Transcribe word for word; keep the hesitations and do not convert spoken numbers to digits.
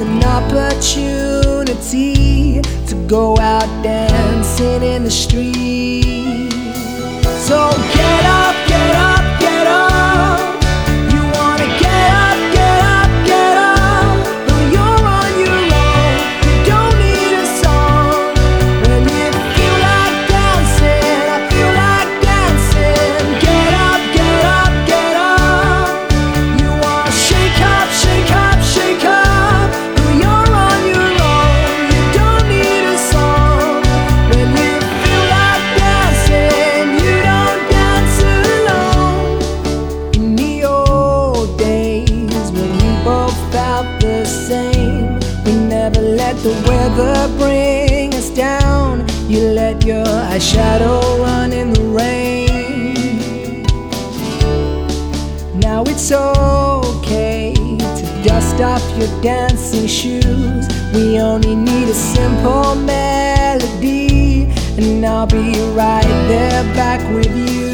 an opportunity to go out dancing in the street. So get up, get up, get up. You wanna get up, get up, get up. Though you're on your own, you don't need a song. When you feel like dancing, I feel like dancing. Get up, get up, get up. You wanna shake up, shake up, shake up. Though you're on your own, you don't need a song. When you feel like dancing, you don't dance alone. In the old days when we both felt the same, we never let the weather bring us down. You let your eyeshadow run in the rain. Now it's okay to dust off your dancing shoes. We only need a simple melody, and I'll be right there back with you.